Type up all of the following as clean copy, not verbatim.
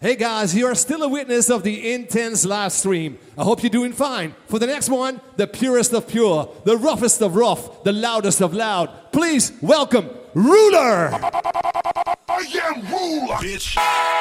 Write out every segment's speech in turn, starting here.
Hey guys, you are still a witness of the intense live stream. I hope you're doing fine. For the next one, the purest of pure, the roughest of rough, the loudest of loud. Please welcome Ruler. I am Ruler, bitch.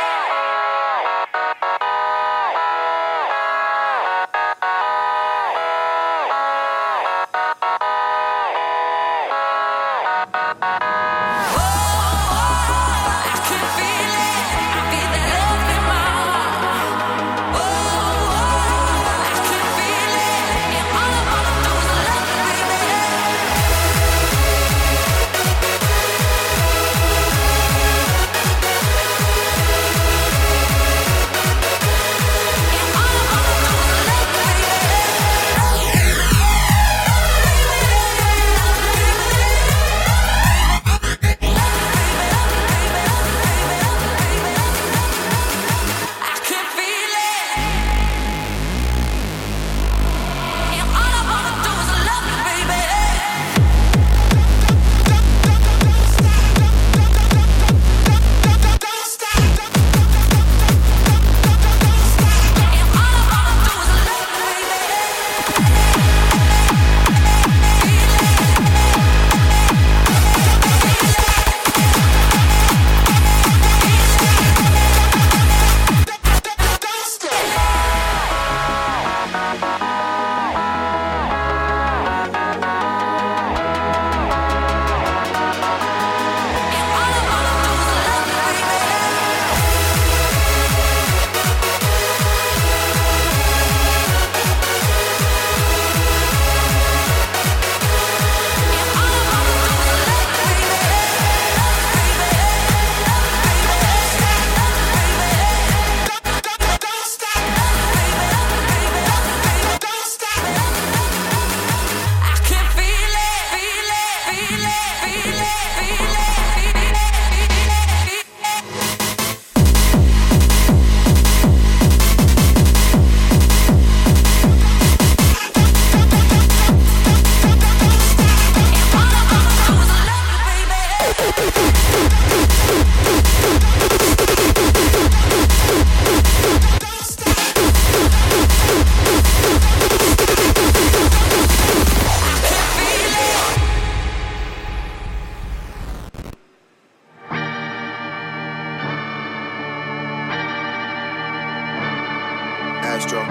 Astro.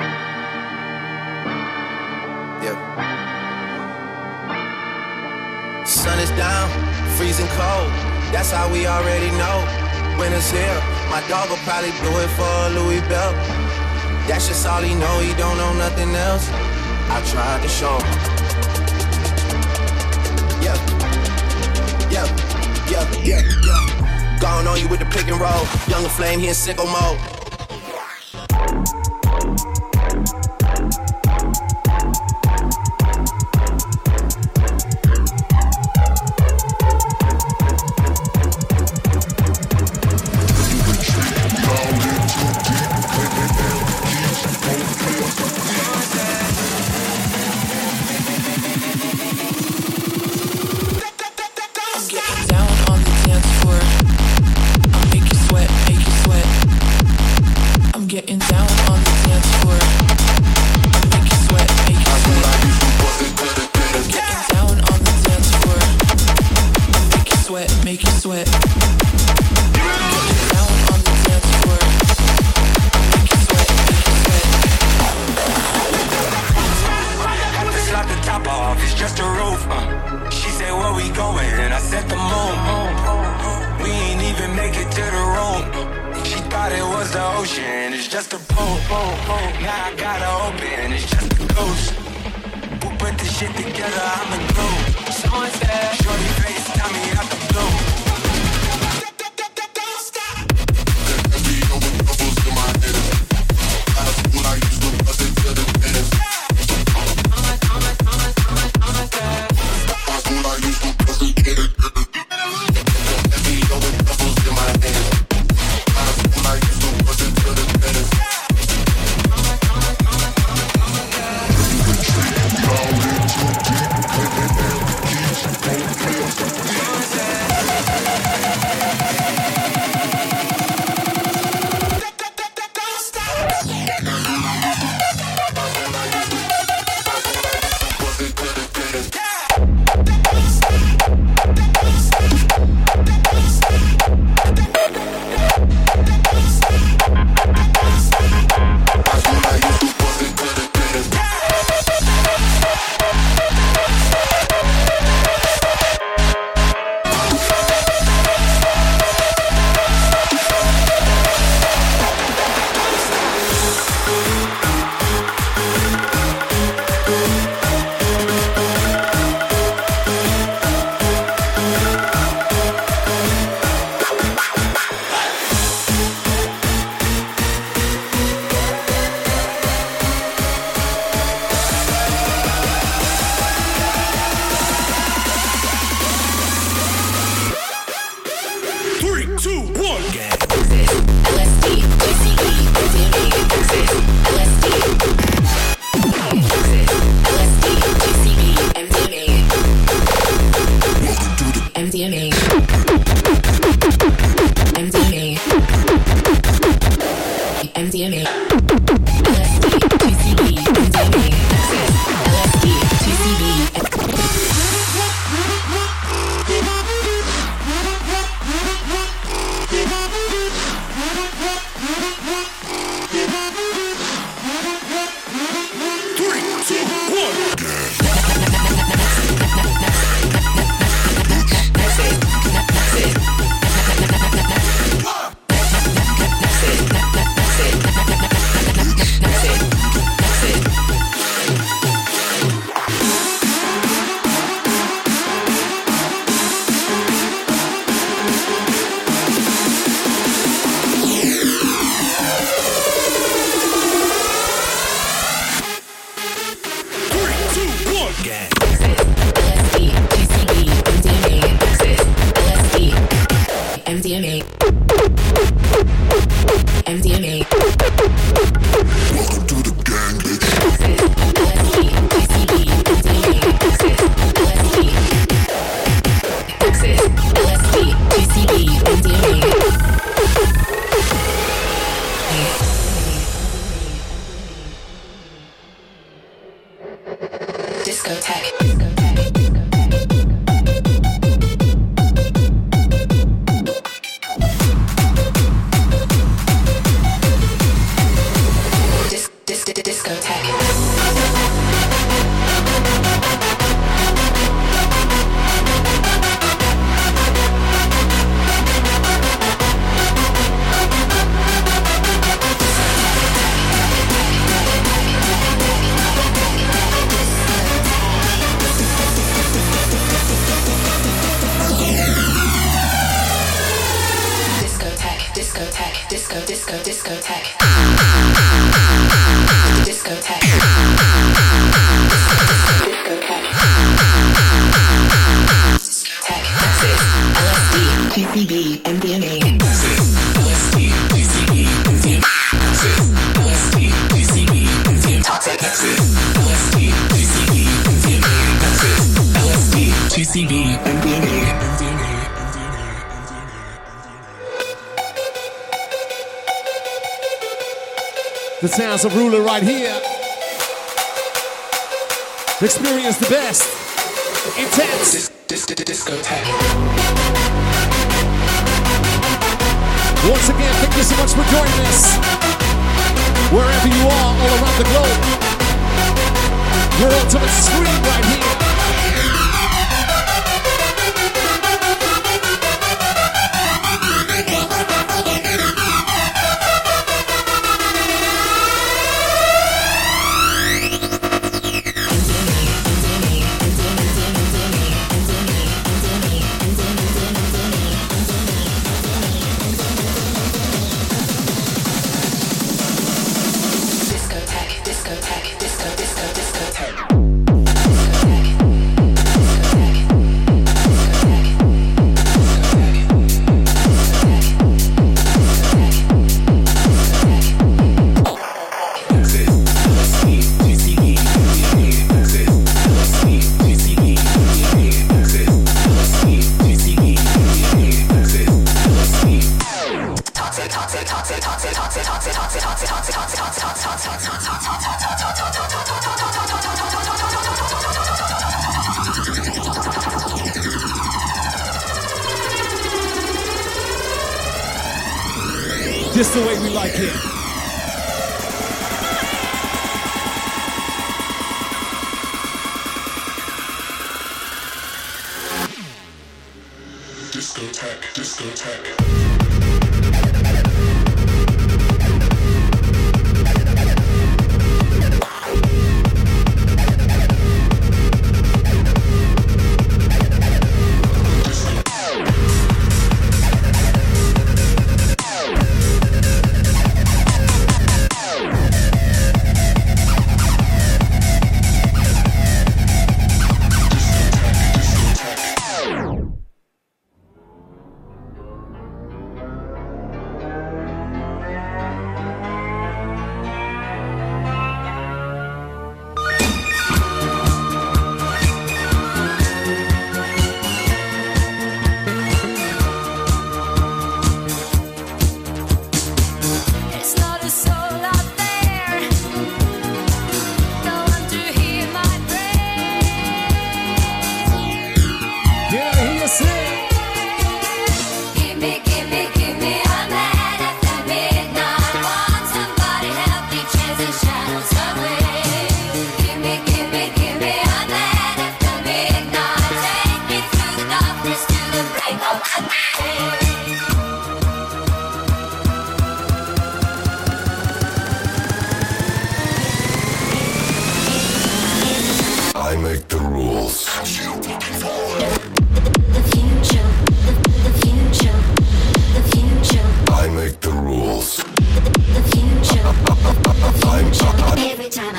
Yeah. Sun is down, freezing cold. That's how we already know. Winter's here. My dog will probably do it for a Louis belt. That's just all he know. He don't know nothing else. I tried to show him. Yeah. Gone on you with the pick and roll. Younger flame, he in sicko mode. MDMA, LSD, TCB, MDMA, LSD, TCB. MDMA. MDMA. Welcome to the gang, bitch. LSD, TCB, MDMA, LSD. Access, LSD, TCB, MDMA. Discotheque. The sounds of Ruler right here. Experience the best. Intense. Discotheque. Once again, thank you so much for joining us. Wherever you are, all around the globe. Your ultimate scream right here. Just the way we like it. Discotheque.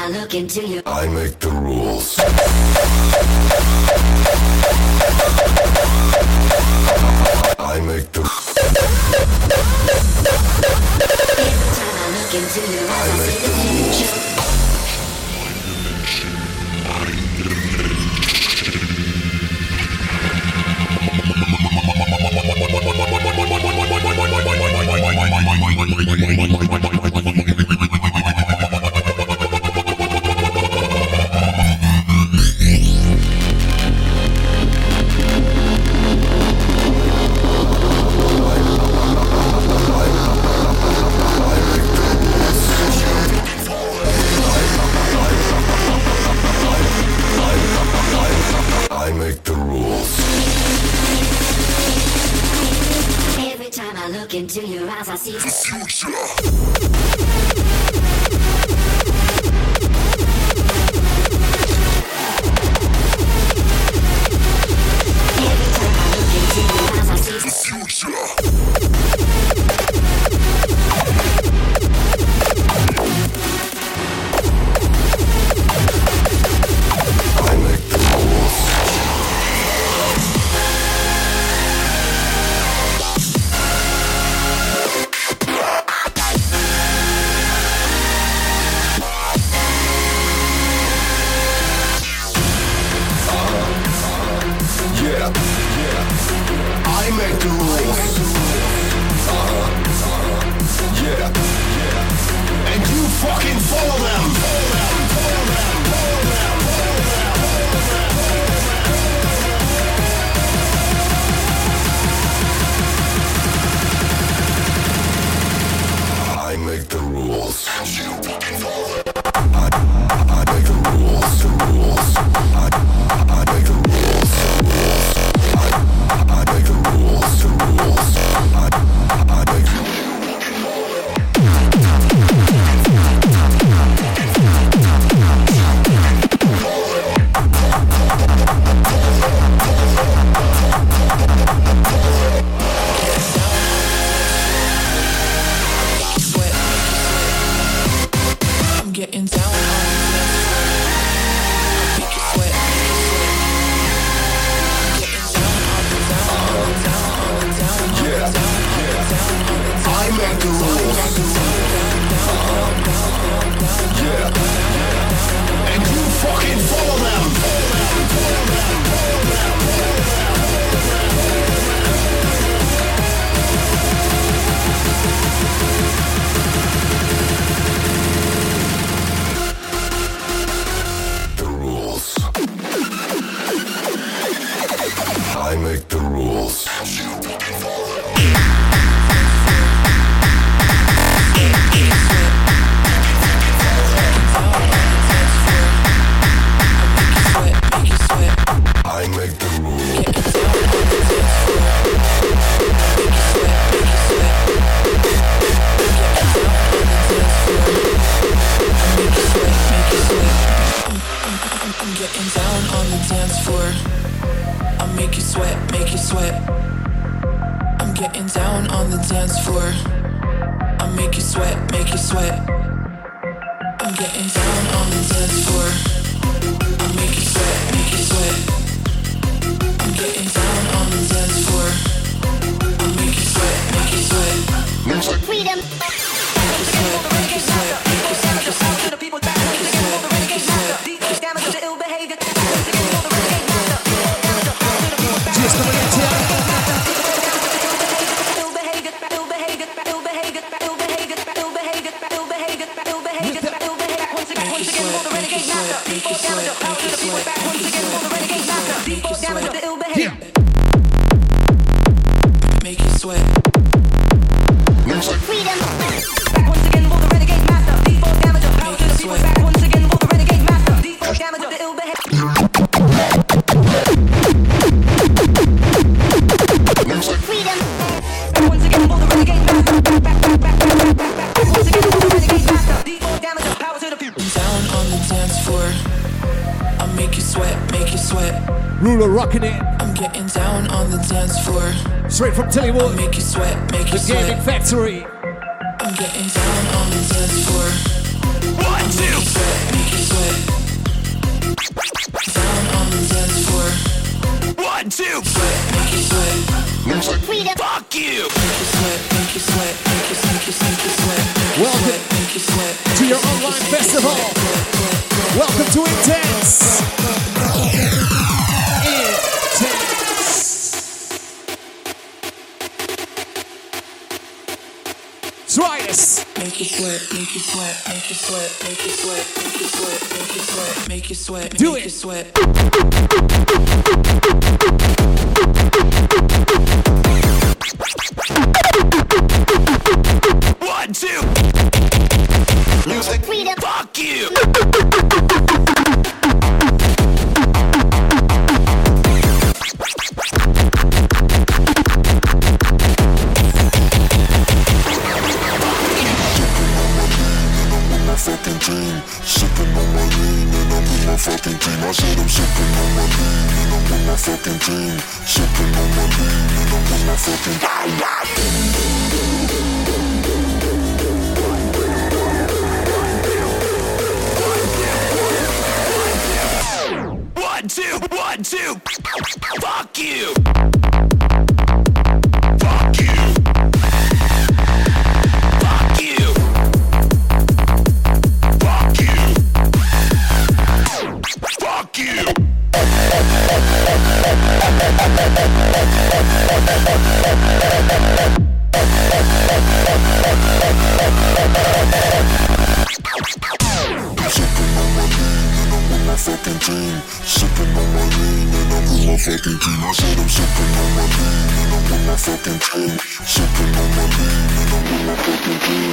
look into you. I make the rules. I make the. Every time I look into your eyes, I see the future. I make the rules. Every time I look into your eyes, I see the Future. Every time I look into your eyes, I see the Future. I make the rules. Yeah, I make the rules. Yeah, and you fucking follow them. I make the rules. I make the rules, the rules. I make the rules, the rules. I make the rules, the rules. I make the I'm getting down on the dance floor. I make you sweat, make you sweat. I'm getting down on the down, on the down, on the down, on the down, on the down, on the down. I make the rules. Yeah, and you fucking follow them. The rules. I make the rules. I make the rules. I'm getting down on the dance floor. I make you sweat, make you sweat. I'm getting down on the dance floor. I make you sweat, make you sweat. I'm getting down on the dance floor. I make you sweat, make you sweat. I'm getting down on the dance floor. I make you sweat, make you sweat. freedom. Make you sweat, make you sweat, make you sweat, make you sweat. Just coming at ya. Yeah. Make you sweat. Freedom. Ruler rocking it. I'm getting down on the dance floor. Straight from Tillywood. Make you sweat, make you The sweat. Gaming Factory. I'm getting down on the dance floor. 1, 2. Make you sweat, make you Welcome make you sweat, to your online festival. Welcome to Intense. Try this. make you sweat, make you sweat, make you sweat, make you sweat, make you sweat, make you sweat, make you sweat, Do make it. you sweat. 1, 2. Music freedom. Fuck you. Fucking team, sipping on my lean, and I'm with my fucking team. I said I'm sipping on my lean, and I'm with my fucking team. Sipping on my lean, and I'm with my fucking One, two. Fuck you. Fuck you. Fuck you. Fuck you. Fuck you. my fucking team, sipping on my lean, and I'm with my fucking team. I said I'm sipping on my lean, and I'm with my fucking team. Sipping on my lean, and I'm with my fucking team.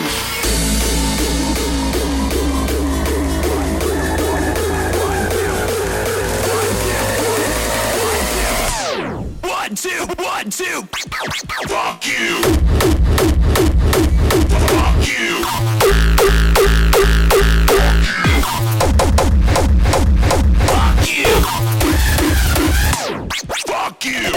1, 2. Fuck you. Fuck you. Fuck you. Fuck you.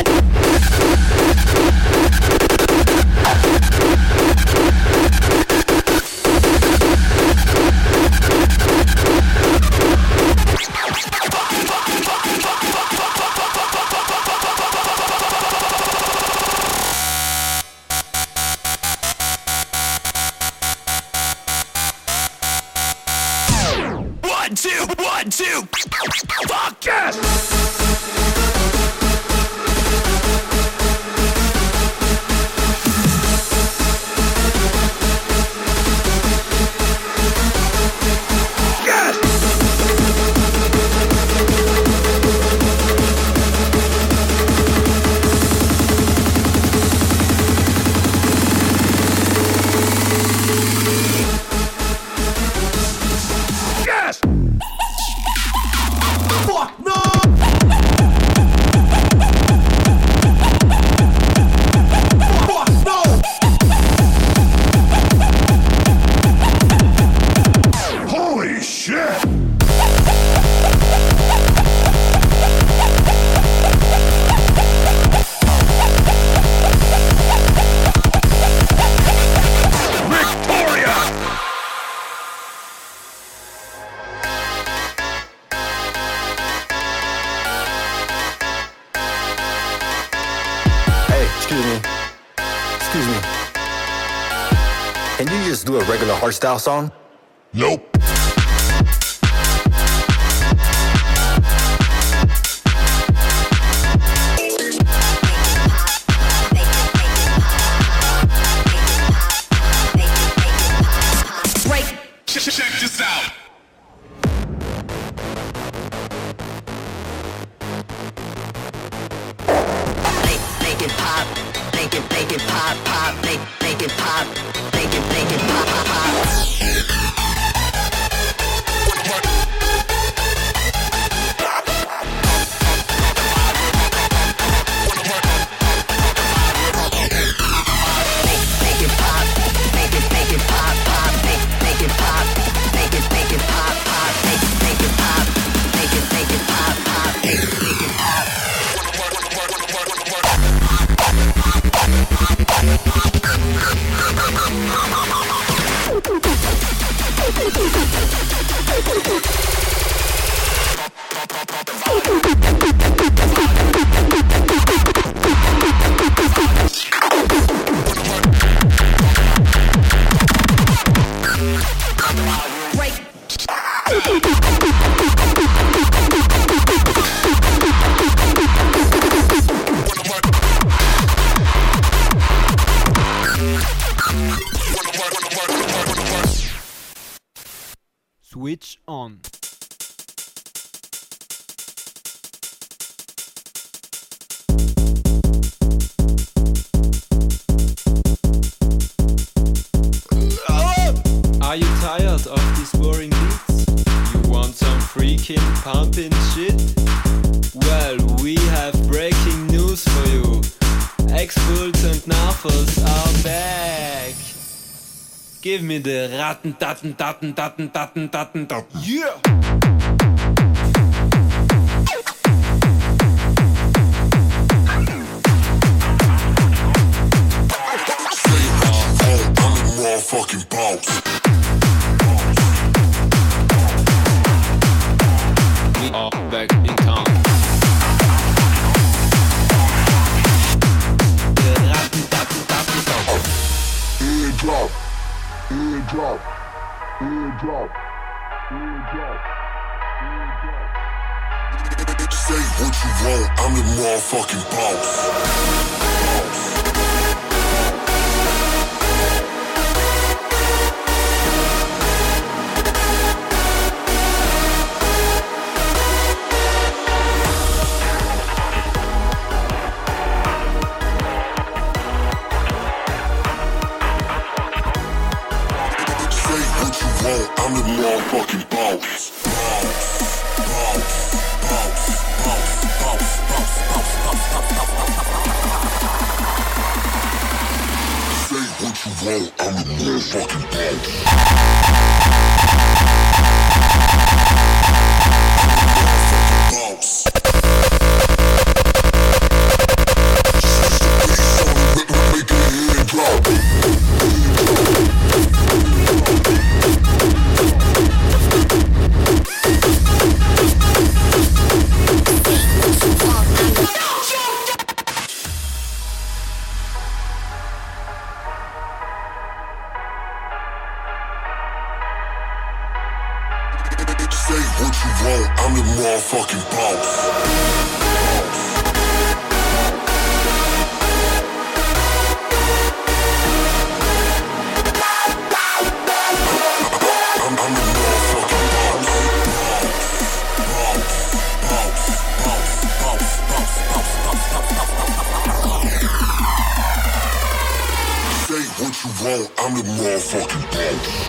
One, two. Fuck yes! Excuse me. Can you just do a regular hardstyle song? Nope. Check this out. Make it pop, make it pop, make it pop, make it pop, pop. Switch on. Are you tired of these boring beats? You want some freaking pumping shit? Well, we have breaking news for you. X-Bulls and Narfos are back. Give me the ratten, datten, datten, datten, datten, datten, datten. Yeah! Fucking bounce. We are back in town. Eardrop, eardrop, eardrop, eardrop, eardrop. Say what you want, I'm the motherfucking boss. I'm the motherfucking boss. Say what you want, I'm the motherfucking boss. Make your head drop. I'm the motherfucking boss. Say what you want, I'm the motherfucking boss.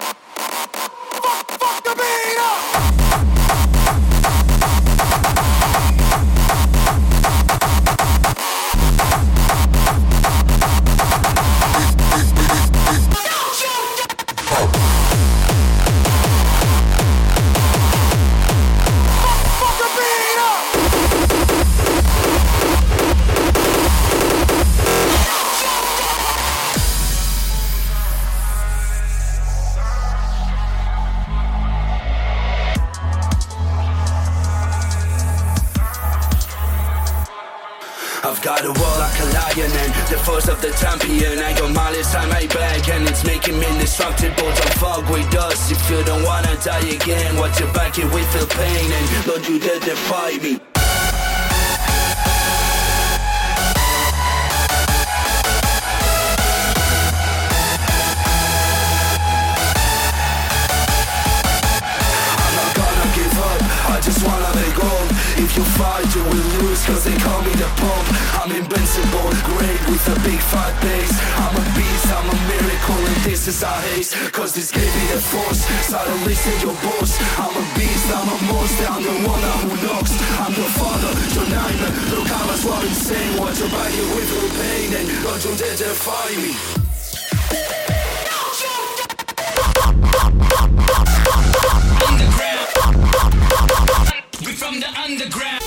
I've got a war like a lion and the force of the champion. I got malice on my back and it's making me indestructible. Don't fuck with us if you don't wanna die again. Watch your back if we feel pain and don't you dare defy me. I'm not gonna give up, I just wanna be gold. If you fight you will lose cause they call me the Pope. I'm invincible, great with a big fat bass. I'm a beast, I'm a miracle and this is our haste. Cause this gave me the force, so don't listen your boss. I'm a beast, I'm a monster, I'm the one who knocks. I'm your father, your nightmare. Look how much what I'm saying. Watch your body with your pain and don't you dare defy me. We from the underground.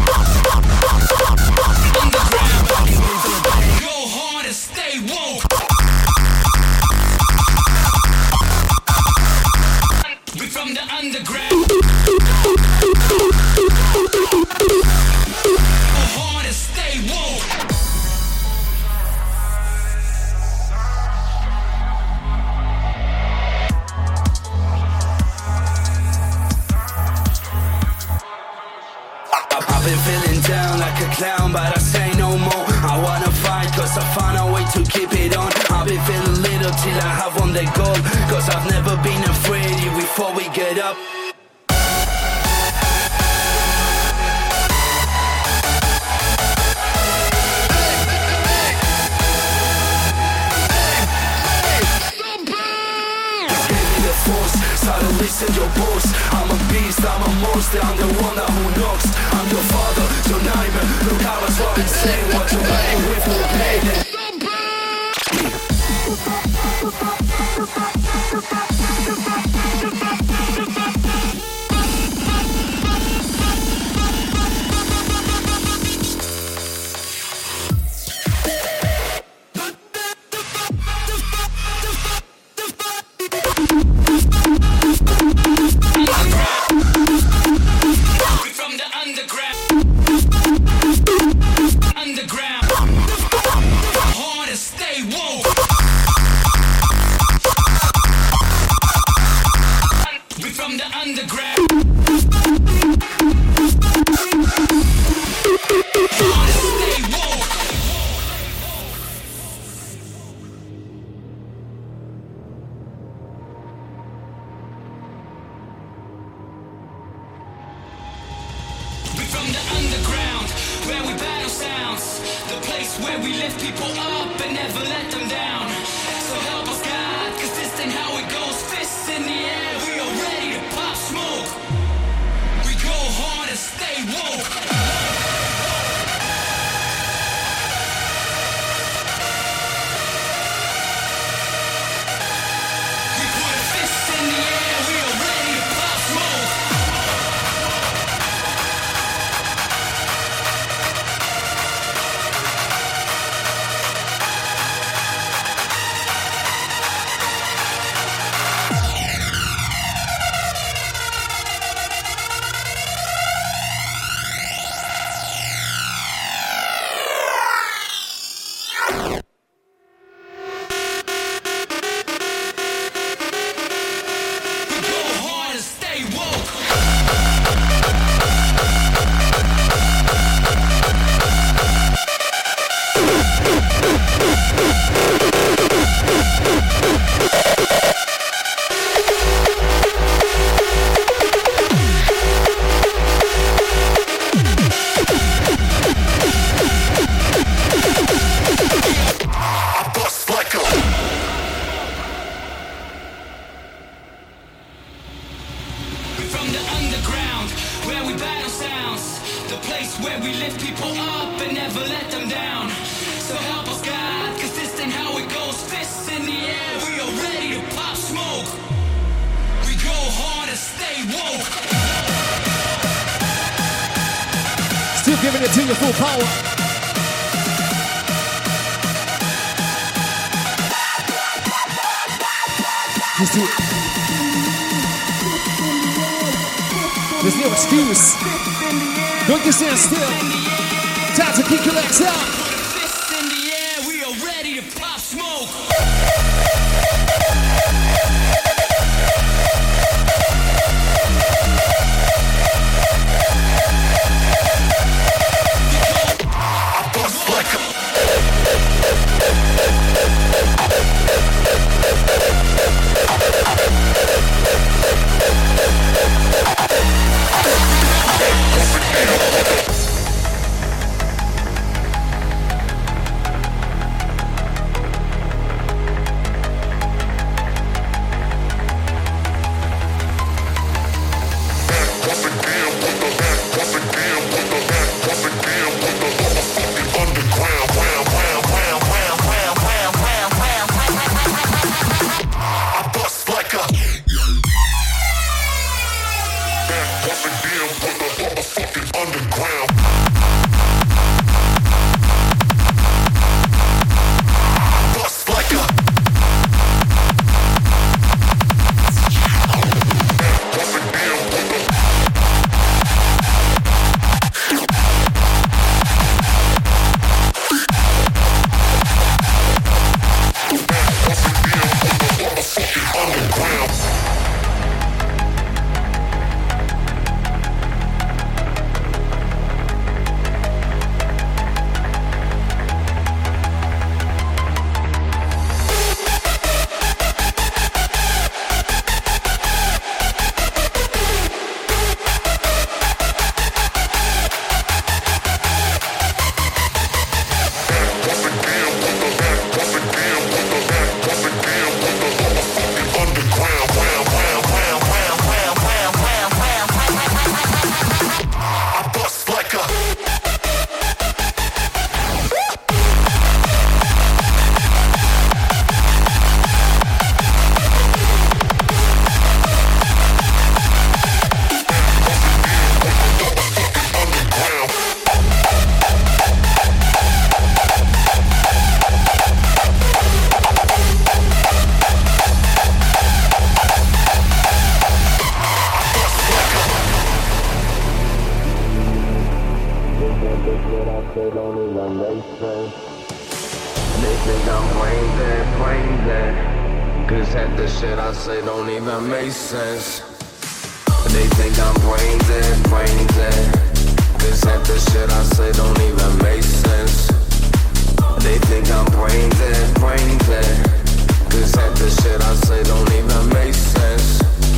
Go hard and stay woke. We from the underground. Go hard and stay woke. I've been feeling down like a clown, but I say no more. I wanna fight cause I found a way to keep it on. I've been feeling little till I have won the goal. Cause I've never been afraid, even before we get light up. Suddenly send your boss. I'm a beast, I'm a monster, I'm the one that who knocks. I'm your father, your nightmare. Look, I was what I'm saying. What you're riding with will play it. Giving it to you full power. Just do it. There's no excuse. Don't you stand still. Time to kick your legs out. Fists in the air, we are ready to pop smoke. don't even make sense. They think I'm brain dead. Cause half the shit I say don't even make sense. They think I'm brain dead. Cause half the shit I say don't even make sense. They think I'm brain dead. Cause half the shit I say don't even make sense.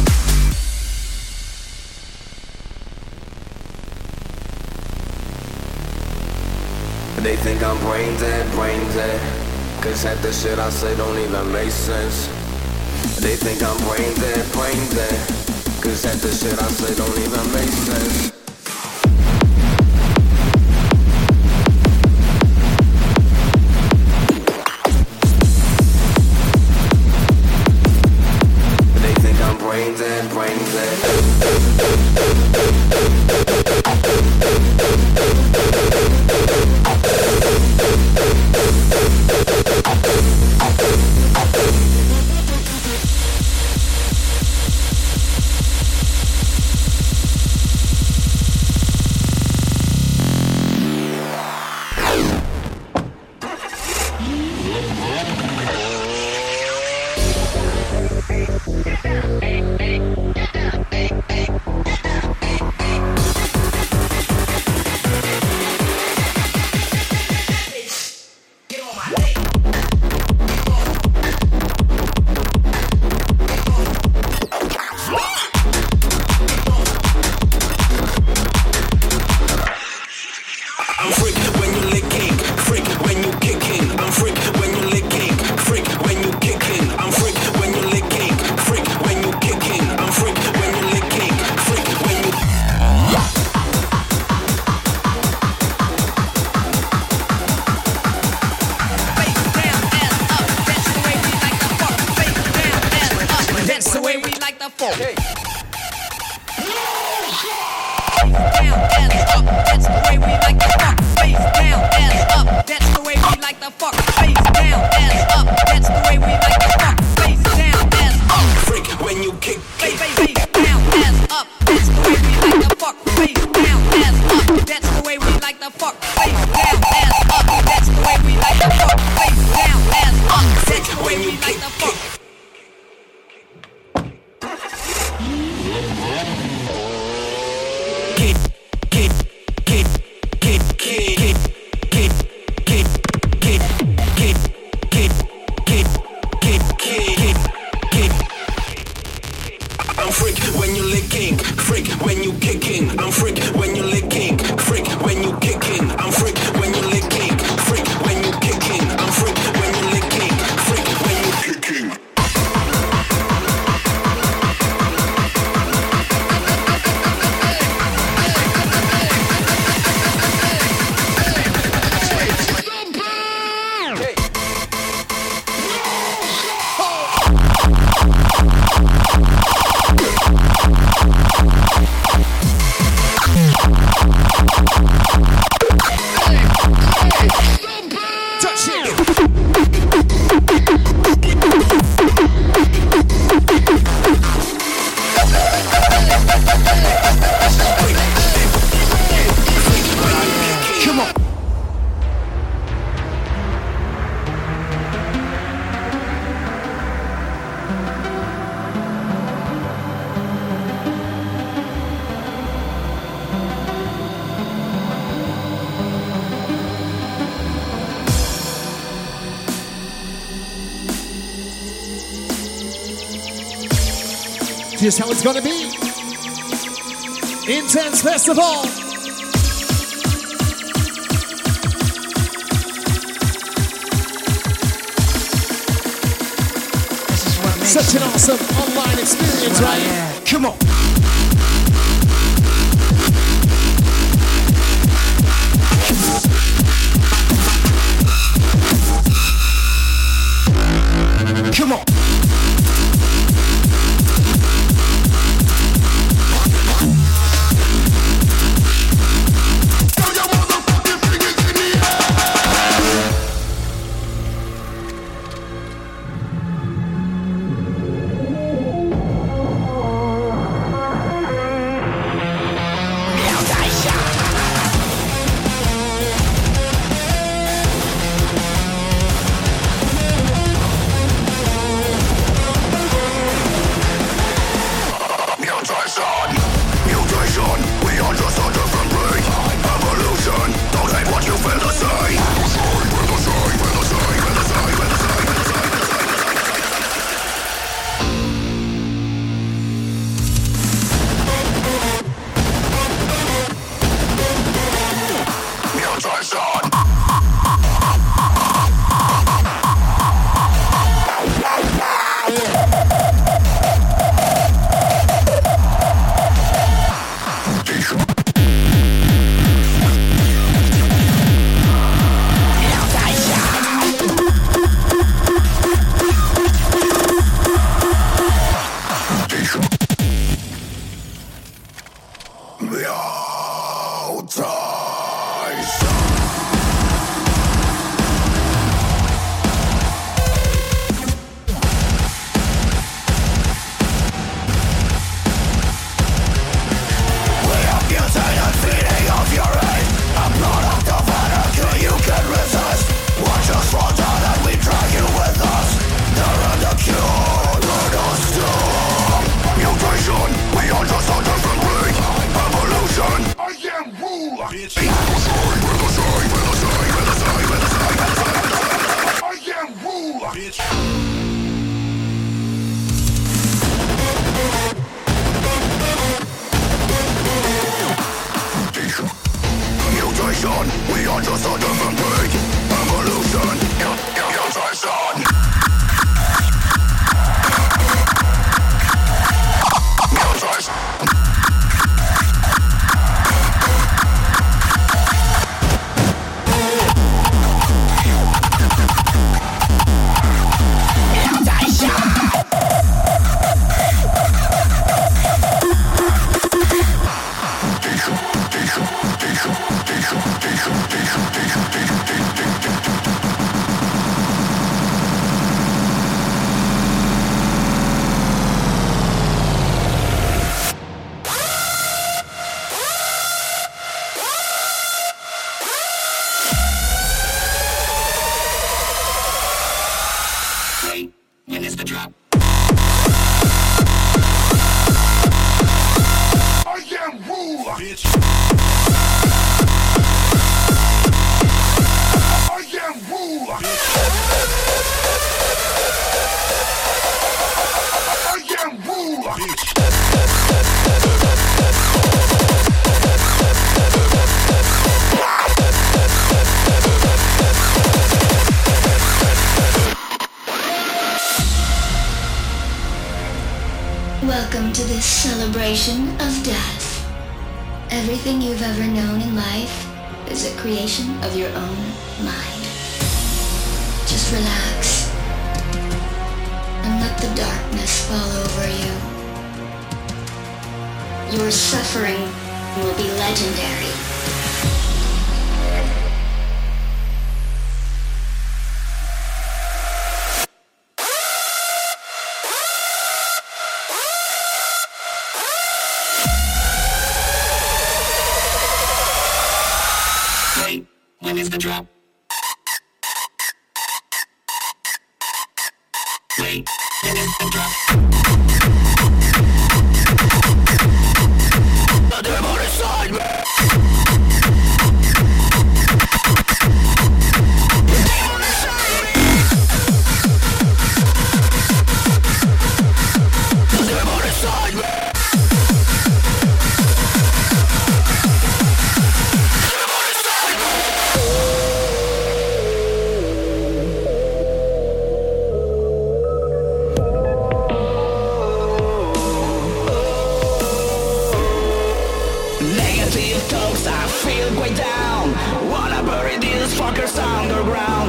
They think I'm brain dead. Cause half the shit I say don't even make sense. They think I'm brain dead. Cause half the shit I say don't even make sense. They think I'm brain dead. Here's how it's gonna be. Intense Festival. Such an awesome online experience, right? Yeah. Come on. Come on. Mutation, we are just a different breed. Evolution, mutation. Welcome to this celebration of death. Everything you've ever known in life is a creation of your own mind. Just relax and let the darkness fall over you. Your suffering will be legendary. When is the drop? Wait, when is the drop? The devil inside me. The devil inside me. The devil inside me. I feel way down. Wanna bury these fuckers underground.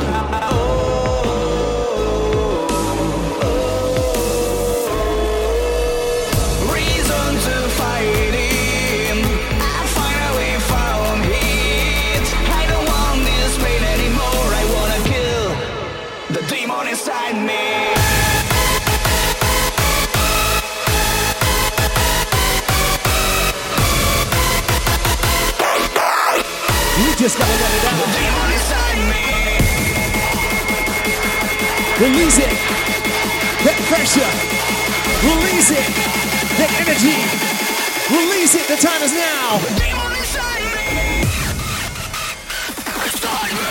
Reason to fight it. I finally found it. I don't want this pain anymore. I wanna kill the demon inside me. Just gotta let it out. The demon inside me. Release it. That pressure. Release it. That energy. Release it. The time is now. The demon inside me. Inside me.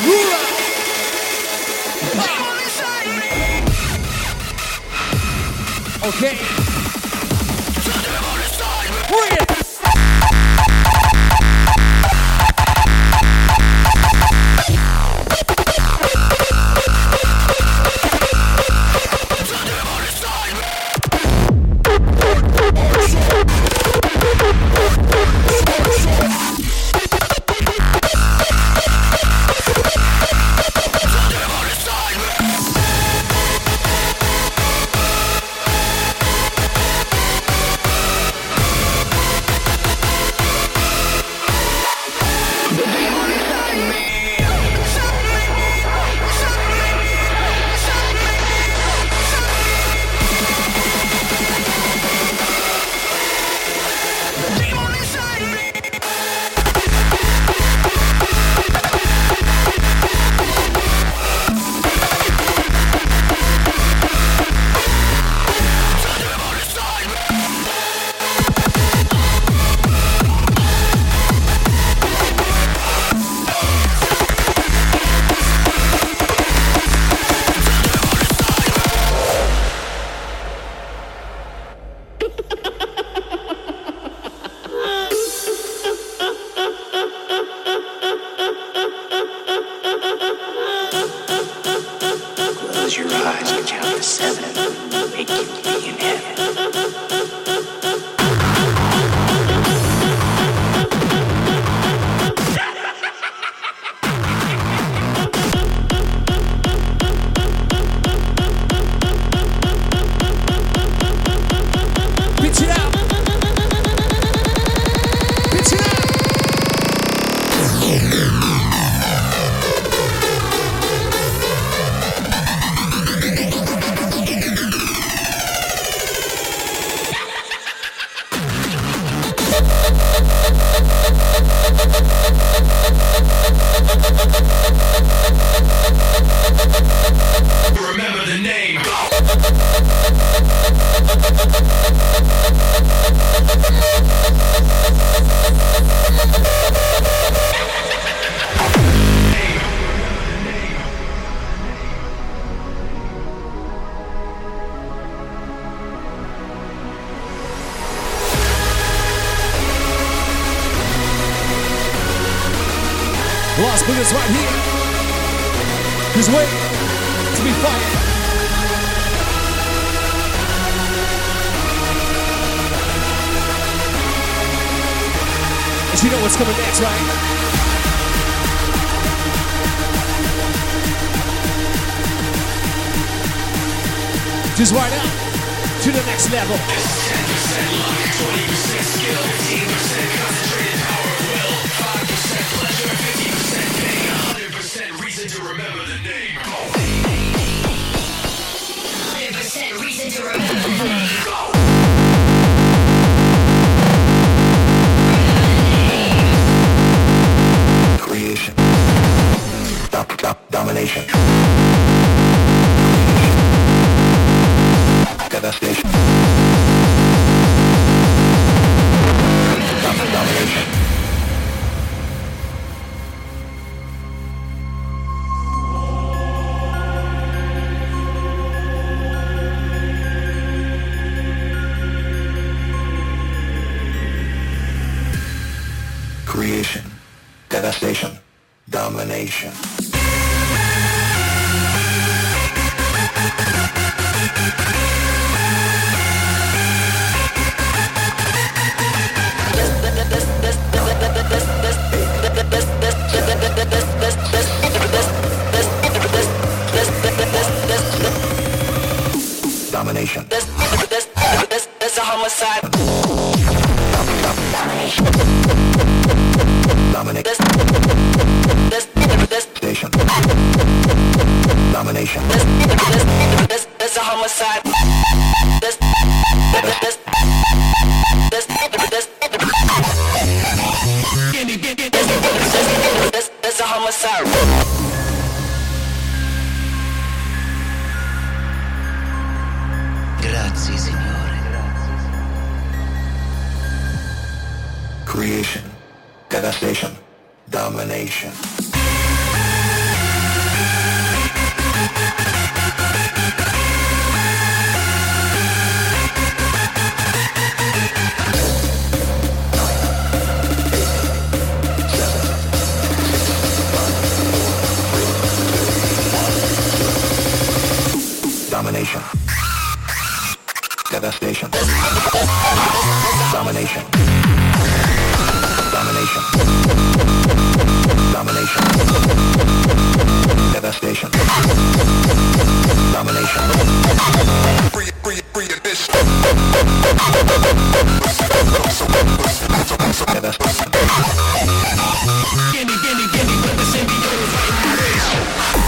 Okay. Bring it. Close your eyes and count to 7. Make you be in heaven. Pitch it out. Pitch it out. Remember the name. Last minutes right here. Just wait to be fired. And you know what's coming next, right? Just right out to the next level. 10% luck, 20% skill, 15% concentrated power of will, 5% pleasure, 50% pain, 100% reason to remember the name. 100% reason to remember the name. Creation. Domination. Devastation. Domination. Creation. Devastation. Domination. Domination. That's a homicide. Domination. Station. Domination. That's a homicide. That's a homicide. Grazie, signore. Creation, devastation, domination. Devastation. Devastation. Domination. Domination. Domination. Devastation. Domination. Free it, bitch. Devastation. Gimme, put the symbiote right in my face.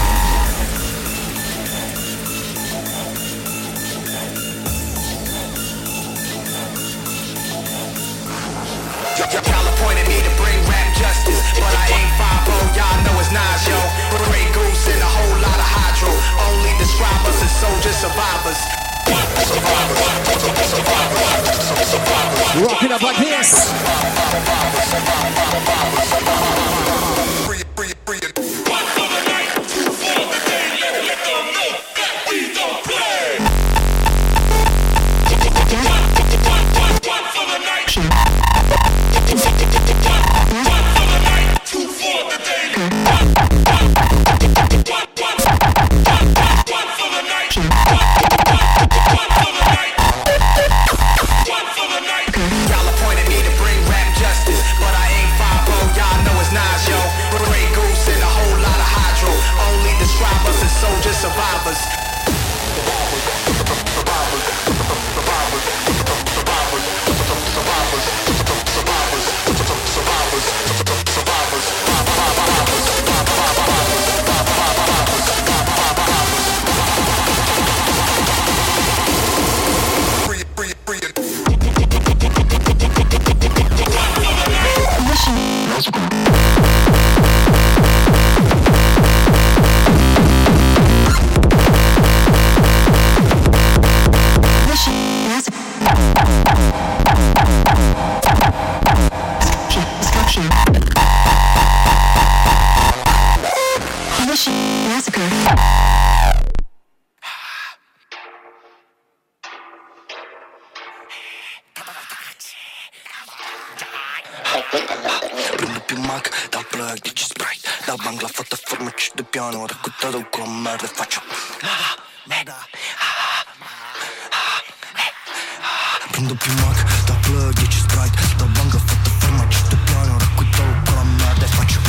Y'all appointed me to bring rap justice, but I ain't 5-0, y'all know it's Nas, yo. Grey Goose and a whole lot of hydro. Only describe us as soldier survivors. Rock it up like this. Survivors. Prendo più Mac dal plug, 10 Sprite dal bang, la fatta forma C del piano, raccontato con merda e faccio prendo più Mac dal plug, 10 Sprite dal bang, la fatta forma C del piano, raccontato con la merda e faccio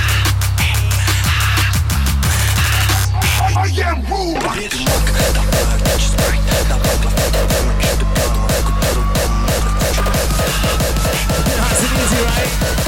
I am rude. Prendo più Mac dal plug, 10 Sprite dal bang, la fatta forma C del piano, raccontato con la merda e faccio Nice and easy, right?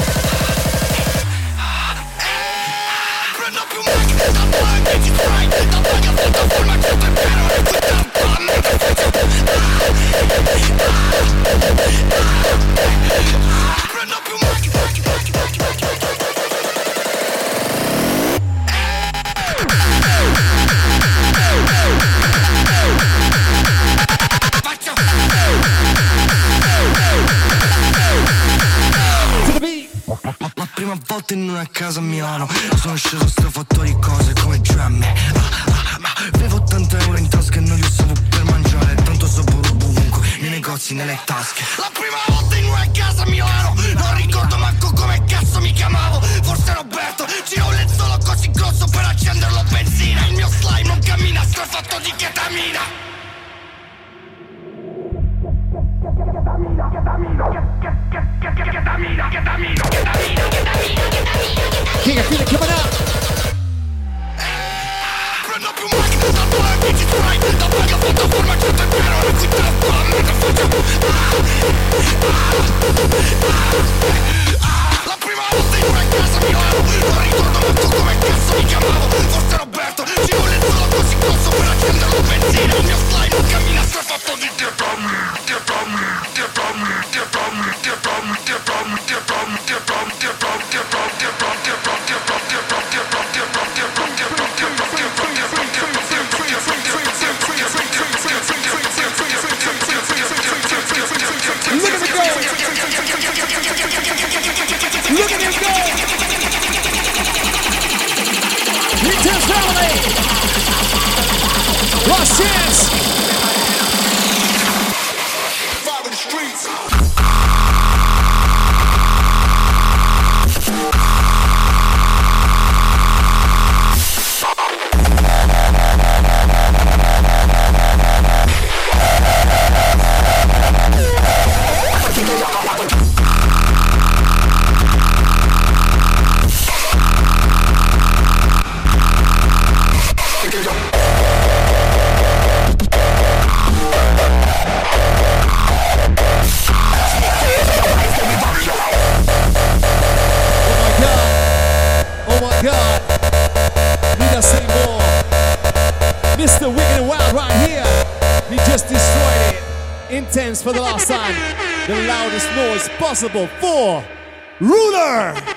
La prima volta in una casa a Milano sono sceso sto fatto di cose come gemme. Avevo 80 euro in tasca e non li usavo per mangiare, tanto sapore ovunque, nei negozi, nelle tasche. La prima volta in una casa a Milano non ricordo manco come cazzo mi chiamavo. Forse Roberto, gira un lenzuolo così grosso per accenderlo benzina. Il mio slime non cammina, sto fatto di ketamina. King, I feel it coming up. Prendo più macchine da due, mi ci trai, da paga foto forma tutto è vero, la città qua, merda faccio. La prima volta in una casa a Milano, non ricordo manco come cazzo mi chiamavo. Forse Roberto, giro un lenzuolo così grosso per accenderlo benzina. Il mio slime non cammina, sto fatto di just destroyed it. Intense for the last time. The loudest noise possible for Ruler.